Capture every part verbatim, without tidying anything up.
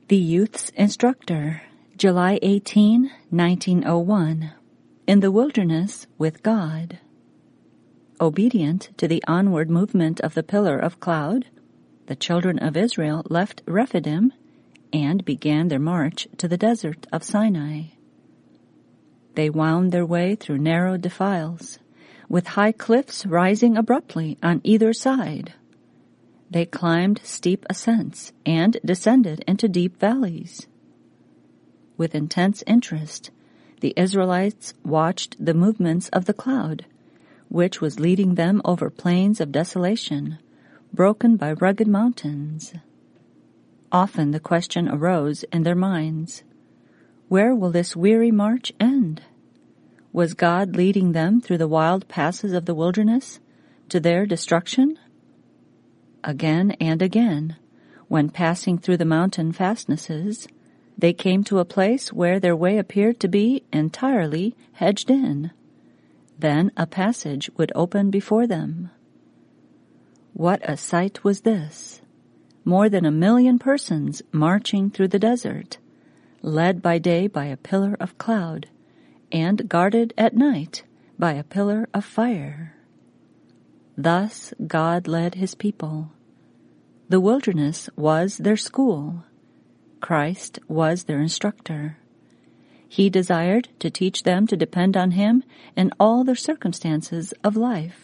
The Youth's Instructor, July eighteenth, nineteen oh one. In the Wilderness with God. Obedient to the onward movement of the pillar of cloud, the children of Israel left Rephidim and began their march to the desert of Sinai. They wound their way through narrow defiles, with high cliffs rising abruptly on either side. They climbed steep ascents and descended into deep valleys. With intense interest, the Israelites watched the movements of the cloud, which was leading them over plains of desolation, broken by rugged mountains. Often the question arose in their minds, where will this weary march end? Was God leading them through the wild passes of the wilderness to their destruction? Again and again, when passing through the mountain fastnesses, they came to a place where their way appeared to be entirely hedged in. Then a passage would open before them. What a sight was this! More than a million persons marching through the desert, led by day by a pillar of cloud, and guarded at night by a pillar of fire. Thus God led his people. The wilderness was their school. Christ was their instructor. He desired to teach them to depend on him in all their circumstances of life.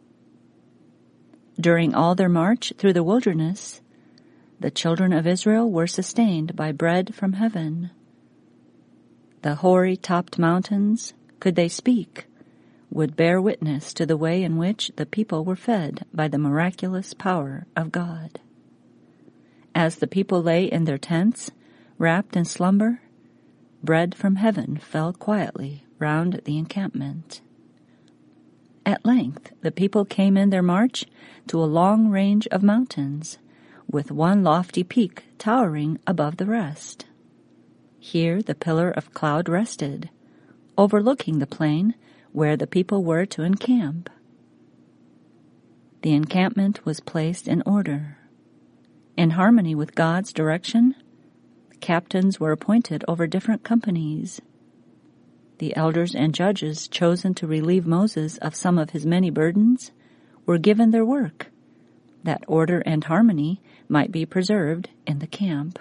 During all their march through the wilderness, the children of Israel were sustained by bread from heaven. The hoary-topped mountains, could they speak, would bear witness to the way in which the people were fed by the miraculous power of God. As the people lay in their tents, wrapped in slumber, bread from heaven fell quietly round the encampment. At length the people came in their march to a long range of mountains, with one lofty peak towering above the rest. Here the pillar of cloud rested, overlooking the plain where the people were to encamp. The encampment was placed in order. In harmony with God's direction, captains were appointed over different companies. The elders and judges chosen to relieve Moses of some of his many burdens were given their work, that order and harmony might be preserved in the camp.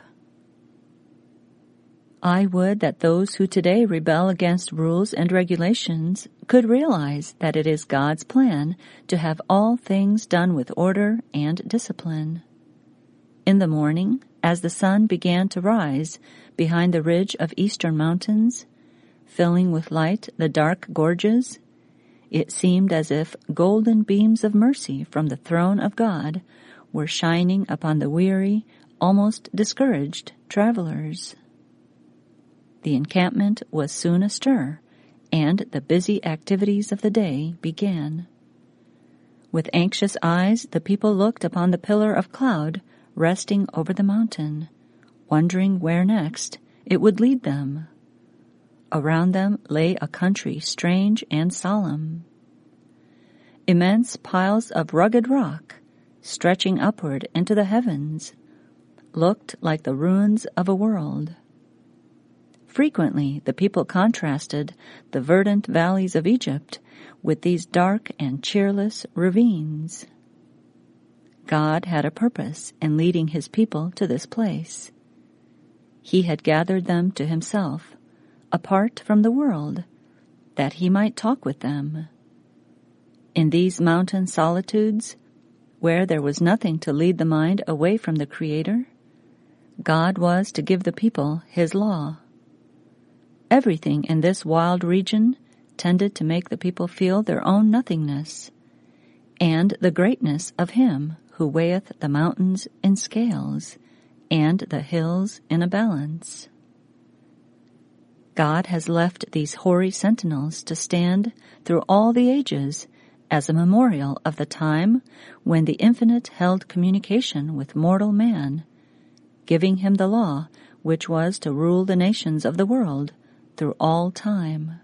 I would that those who today rebel against rules and regulations could realize that it is God's plan to have all things done with order and discipline. In the morning, as the sun began to rise behind the ridge of eastern mountains, filling with light the dark gorges, it seemed as if golden beams of mercy from the throne of God were shining upon the weary, almost discouraged travelers. The encampment was soon astir, and the busy activities of the day began. With anxious eyes the people looked upon the pillar of cloud resting over the mountain, wondering where next it would lead them. Around them lay a country strange and solemn. Immense piles of rugged rock, stretching upward into the heavens, looked like the ruins of a world. Frequently the people contrasted the verdant valleys of Egypt with these dark and cheerless ravines. God had a purpose in leading his people to this place. He had gathered them to himself, apart from the world, that he might talk with them. In these mountain solitudes, where there was nothing to lead the mind away from the Creator, God was to give the people his law. Everything in this wild region tended to make the people feel their own nothingness, and the greatness of him who weigheth the mountains in scales, and the hills in a balance. God has left these hoary sentinels to stand through all the ages as a memorial of the time when the Infinite held communication with mortal man, giving him the law which was to rule the nations of the world through all time.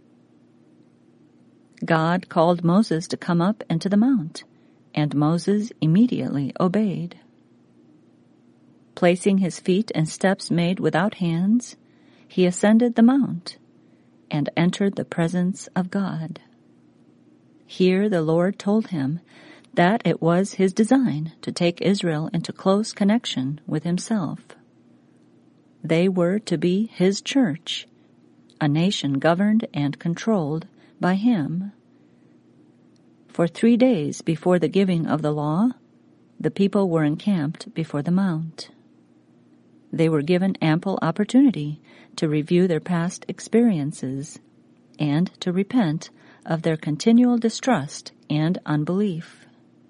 God called Moses to come up into the mount, and Moses immediately obeyed. Placing his feet in steps made without hands, he ascended the mount and entered the presence of God. Here the Lord told him that it was his design to take Israel into close connection with himself. They were to be his church, a nation governed and controlled by him. For three days before the giving of the law, the people were encamped before the mount. They were given ample opportunity to review their past experiences and to repent of their continual distrust and unbelief.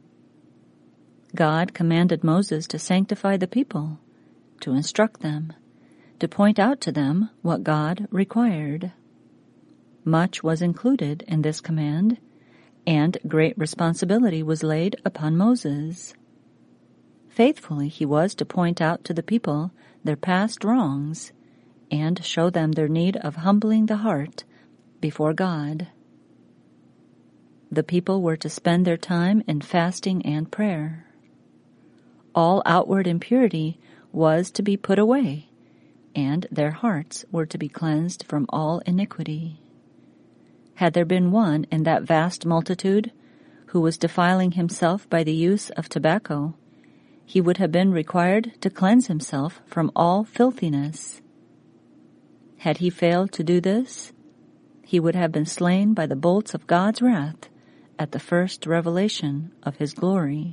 God commanded Moses to sanctify the people, to instruct them, to point out to them what God required. Much was included in this command, and great responsibility was laid upon Moses. Faithfully he was to point out to the people their past wrongs and show them their need of humbling the heart before God. The people were to spend their time in fasting and prayer. All outward impurity was to be put away, and their hearts were to be cleansed from all iniquity. Had there been one in that vast multitude who was defiling himself by the use of tobacco, he would have been required to cleanse himself from all filthiness. Had he failed to do this, he would have been slain by the bolts of God's wrath at the first revelation of his glory.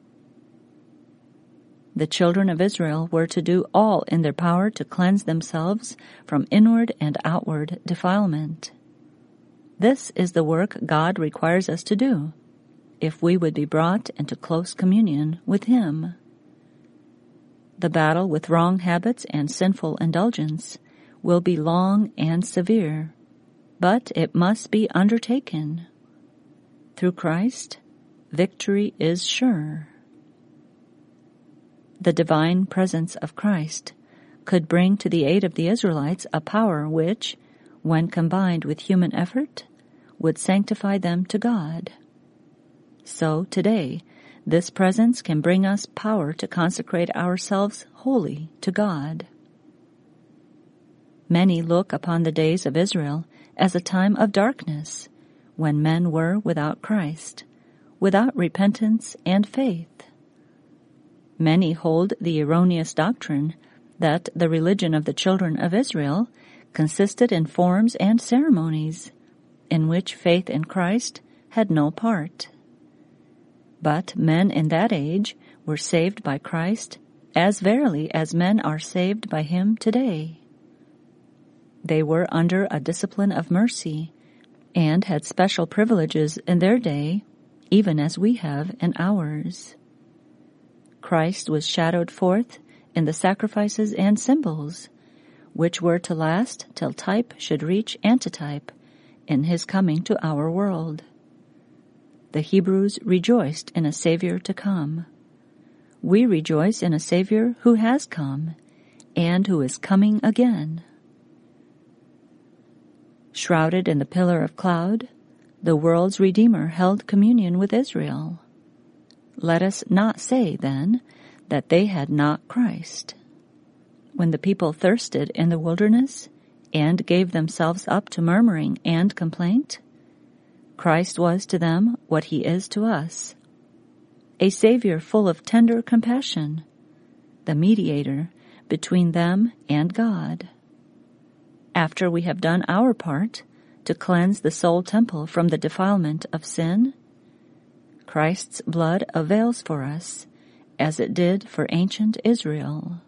The children of Israel were to do all in their power to cleanse themselves from inward and outward defilement. This is the work God requires us to do, if we would be brought into close communion with Him. The battle with wrong habits and sinful indulgence will be long and severe, but it must be undertaken. Through Christ, victory is sure. The divine presence of Christ could bring to the aid of the Israelites a power which, when combined with human effort, would sanctify them to God. So today, this presence can bring us power to consecrate ourselves wholly to God. Many look upon the days of Israel as a time of darkness, when men were without Christ, without repentance and faith. Many hold the erroneous doctrine that the religion of the children of Israel consisted in forms and ceremonies, in which faith in Christ had no part. But men in that age were saved by Christ as verily as men are saved by Him today. They were under a discipline of mercy and had special privileges in their day, even as we have in ours. Christ was shadowed forth in the sacrifices and symbols, which were to last till type should reach antitype in His coming to our world. The Hebrews rejoiced in a Savior to come. We rejoice in a Savior who has come and who is coming again. Shrouded in the pillar of cloud, the world's Redeemer held communion with Israel. Let us not say, then, that they had not Christ. When the people thirsted in the wilderness and gave themselves up to murmuring and complaint, Christ was to them what He is to us, a Savior full of tender compassion, the mediator between them and God. After we have done our part to cleanse the soul temple from the defilement of sin, Christ's blood avails for us, as it did for ancient Israel.